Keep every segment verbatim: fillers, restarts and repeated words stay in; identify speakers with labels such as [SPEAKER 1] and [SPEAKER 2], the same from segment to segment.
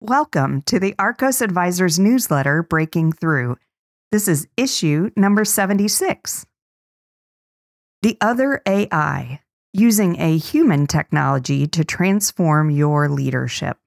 [SPEAKER 1] Welcome to the Arcos Advisors newsletter, Breaking Through. This is issue number seventy-six. The Other A I, using a human technology to transform your leadership.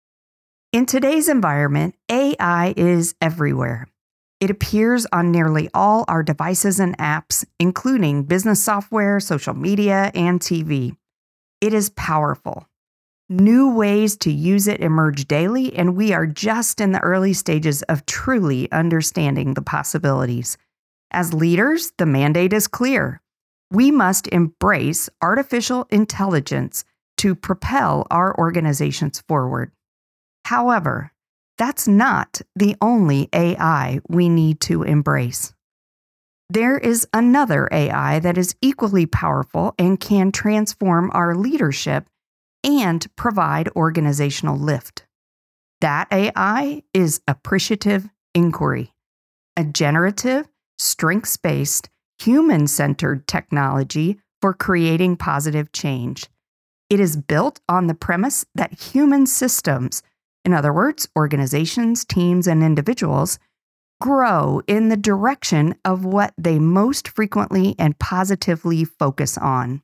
[SPEAKER 1] In today's environment, A I is everywhere. It appears on nearly all our devices and apps, including business software, social media, and T V. It is powerful. New ways to use it emerge daily, and we are just in the early stages of truly understanding the possibilities. As leaders, the mandate is clear. We must embrace artificial intelligence to propel our organizations forward. However, that's not the only A I we need to embrace. There is another A I that is equally powerful and can transform our leadership and provide organizational lift. That A I is appreciative inquiry, a generative, strengths-based, human-centered technology for creating positive change. It is built on the premise that human systems, in other words, organizations, teams, and individuals, grow in the direction of what they most frequently and positively focus on.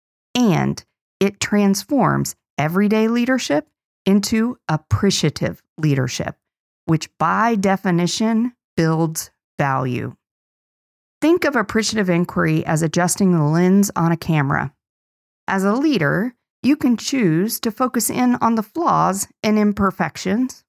[SPEAKER 1] And it transforms everyday leadership into appreciative leadership, which by definition builds value. Think of appreciative inquiry as adjusting the lens on a camera. As a leader, you can choose to focus in on the flaws and imperfections,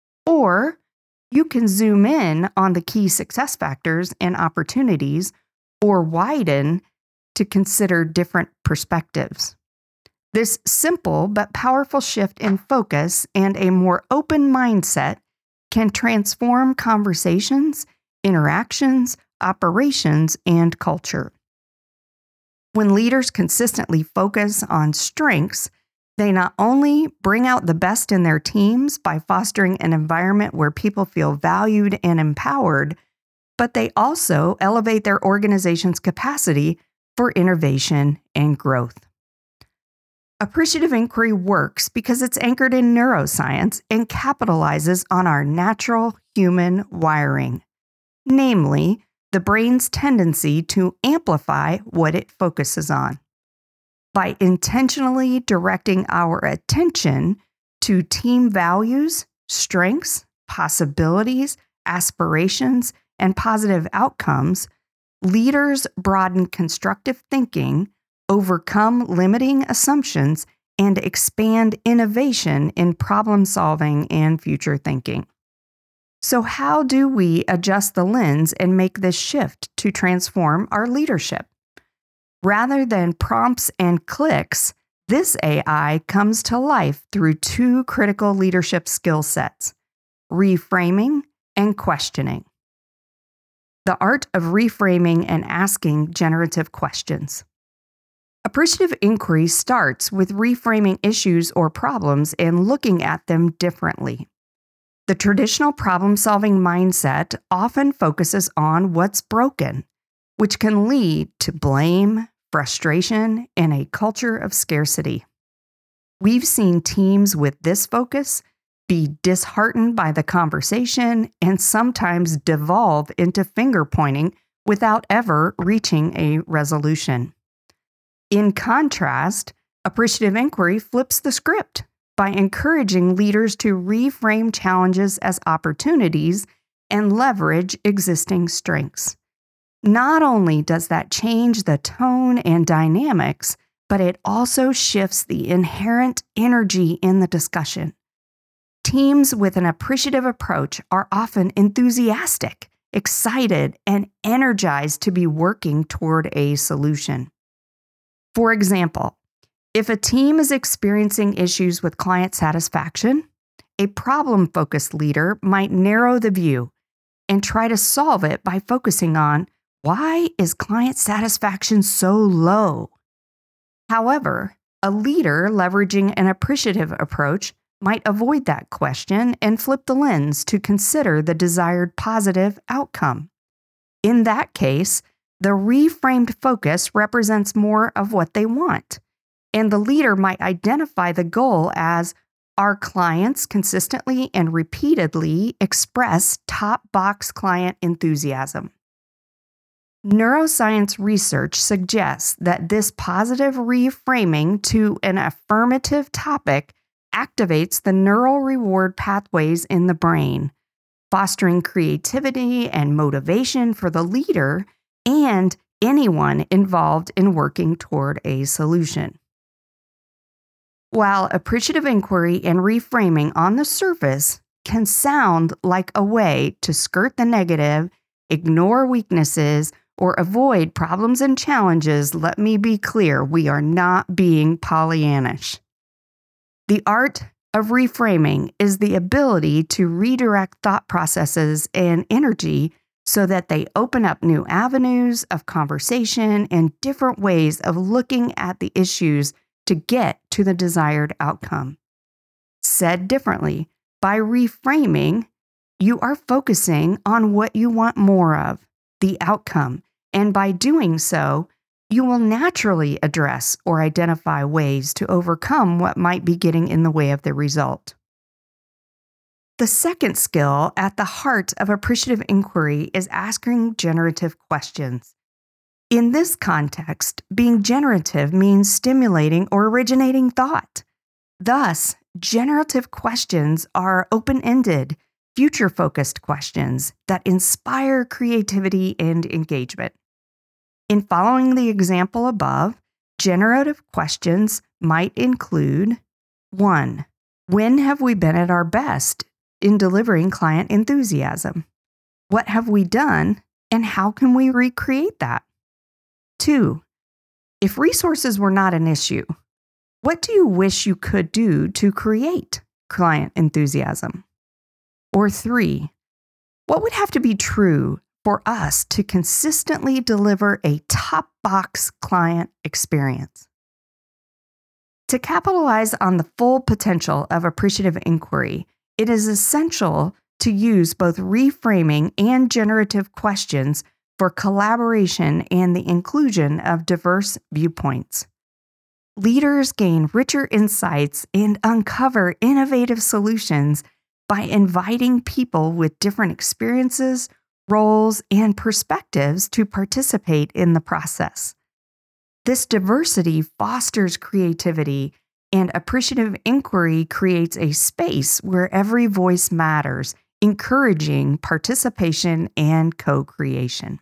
[SPEAKER 1] or you can zoom in on the key success factors and opportunities, or widen to consider different perspectives. This simple but powerful shift in focus and a more open mindset can transform conversations, interactions, operations, and culture. When leaders consistently focus on strengths, they not only bring out the best in their teams by fostering an environment where people feel valued and empowered, but they also elevate their organization's capacity for innovation and growth. Appreciative inquiry works because it's anchored in neuroscience and capitalizes on our natural human wiring, namely, the brain's tendency to amplify what it focuses on. By intentionally directing our attention to team values, strengths, possibilities, aspirations, and positive outcomes, leaders broaden constructive thinking, overcome limiting assumptions, and expand innovation in problem solving and future thinking. So how do we adjust the lens and make this shift to transform our leadership? Rather than prompts and clicks, this A I comes to life through two critical leadership skill sets: reframing and questioning. The art of reframing and asking generative questions. Appreciative inquiry starts with reframing issues or problems and looking at them differently. The traditional problem-solving mindset often focuses on what's broken, which can lead to blame, frustration, and a culture of scarcity. We've seen teams with this focus be disheartened by the conversation and sometimes devolve into finger-pointing without ever reaching a resolution. In contrast, appreciative inquiry flips the script by encouraging leaders to reframe challenges as opportunities and leverage existing strengths. Not only does that change the tone and dynamics, but it also shifts the inherent energy in the discussion. Teams with an appreciative approach are often enthusiastic, excited, and energized to be working toward a solution. For example, if a team is experiencing issues with client satisfaction, a problem-focused leader might narrow the view and try to solve it by focusing on why is client satisfaction so low? However, a leader leveraging an appreciative approach might avoid that question and flip the lens to consider the desired positive outcome. In that case, the reframed focus represents more of what they want, and the leader might identify the goal as Our clients consistently and repeatedly express top box client enthusiasm. Neuroscience research suggests that this positive reframing to an affirmative topic activates the neural reward pathways in the brain, fostering creativity and motivation for the leader and anyone involved in working toward a solution. While appreciative inquiry and reframing on the surface can sound like a way to skirt the negative, ignore weaknesses, or avoid problems and challenges, let me be clear, we are not being Pollyannish. The art of reframing is the ability to redirect thought processes and energy so that they open up new avenues of conversation and different ways of looking at the issues to get to the desired outcome. Said differently, by reframing, you are focusing on what you want more of, the outcome, and by doing so, you will naturally address or identify ways to overcome what might be getting in the way of the result. The second skill at the heart of appreciative inquiry is asking generative questions. In this context, being generative means stimulating or originating thought. Thus, generative questions are open-ended, future-focused questions that inspire creativity and engagement. In following the example above, generative questions might include: one. When have we been at our best in delivering client enthusiasm? What have we done, and how can we recreate that? Two. If resources were not an issue, what do you wish you could do to create client enthusiasm? Or three. What would have to be true for us to consistently deliver a top-box client experience? To capitalize on the full potential of appreciative inquiry, it is essential to use both reframing and generative questions for collaboration and the inclusion of diverse viewpoints. Leaders gain richer insights and uncover innovative solutions by inviting people with different experiences, roles, and perspectives to participate in the process. This diversity fosters creativity, and appreciative inquiry creates a space where every voice matters, encouraging participation and co-creation.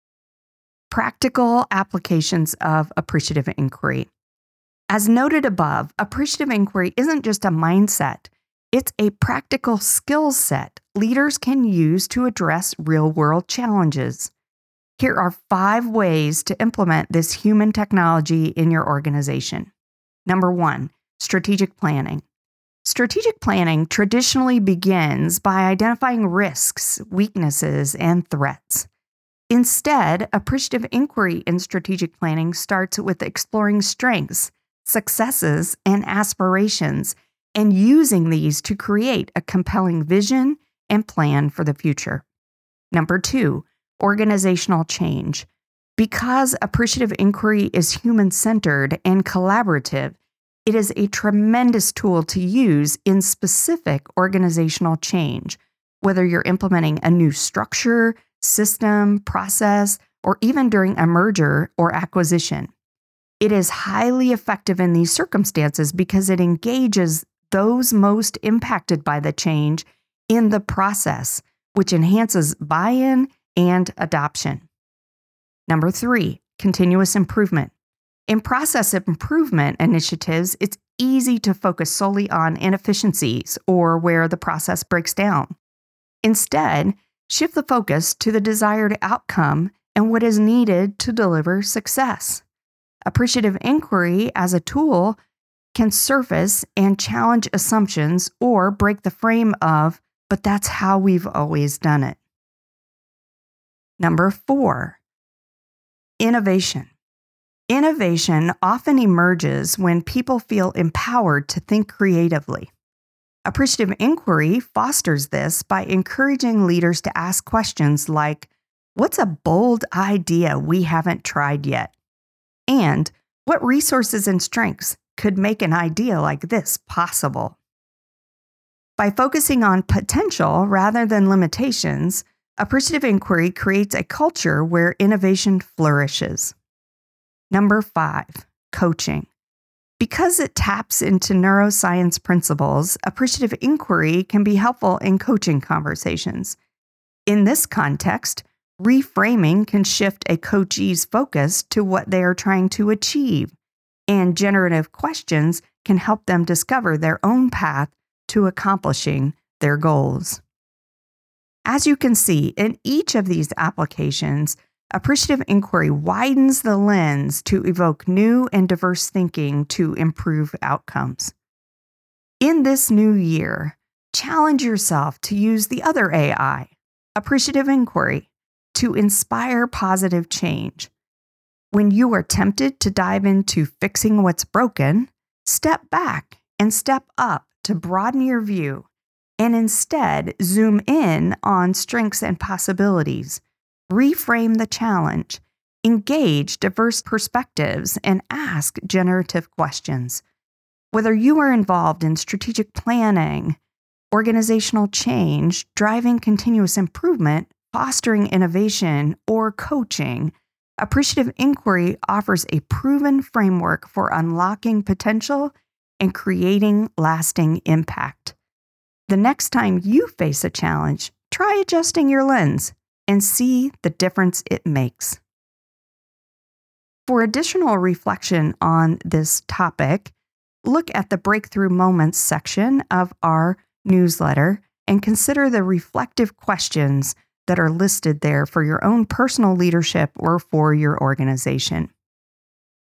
[SPEAKER 1] Practical applications of appreciative inquiry. As noted above, appreciative inquiry isn't just a mindset. It's a practical skill set leaders can use to address real-world challenges. Here are five ways to implement this human technology in your organization. Number one, strategic planning. Strategic planning traditionally begins by identifying risks, weaknesses, and threats. Instead, appreciative inquiry in strategic planning starts with exploring strengths, successes, and aspirations, and using these to create a compelling vision and plan for the future. Number two, organizational change. Because appreciative inquiry is human-centered and collaborative, it is a tremendous tool to use in specific organizational change, whether you're implementing a new structure, system, process, or even during a merger or acquisition. It is highly effective in these circumstances because it engages those most impacted by the change in the process, which enhances buy-in and adoption. Number three, continuous improvement. In process improvement initiatives, it's easy to focus solely on inefficiencies or where the process breaks down. Instead, shift the focus to the desired outcome and what is needed to deliver success. Appreciative inquiry as a tool can surface and challenge assumptions or break the frame of, but that's how we've always done it. Number four, innovation. Innovation often emerges when people feel empowered to think creatively. Appreciative inquiry fosters this by encouraging leaders to ask questions like, what's a bold idea we haven't tried yet? And what resources and strengths could make an idea like this possible? By focusing on potential rather than limitations, appreciative inquiry creates a culture where innovation flourishes. Number five, coaching. Because it taps into neuroscience principles, appreciative inquiry can be helpful in coaching conversations. In this context, reframing can shift a coachee's focus to what they are trying to achieve, and generative questions can help them discover their own path to accomplishing their goals. As you can see, in each of these applications, appreciative inquiry widens the lens to evoke new and diverse thinking to improve outcomes. In this new year, challenge yourself to use the other A I, appreciative inquiry, to inspire positive change. When you are tempted to dive into fixing what's broken, step back and step up to broaden your view, and instead zoom in on strengths and possibilities. Reframe the challenge, engage diverse perspectives, and ask generative questions. Whether you are involved in strategic planning, organizational change, driving continuous improvement, fostering innovation, or coaching, appreciative inquiry offers a proven framework for unlocking potential and creating lasting impact. The next time you face a challenge, try adjusting your lens and see the difference it makes. For additional reflection on this topic, look at the Breakthrough Moments section of our newsletter and consider the reflective questions that are listed there for your own personal leadership or for your organization.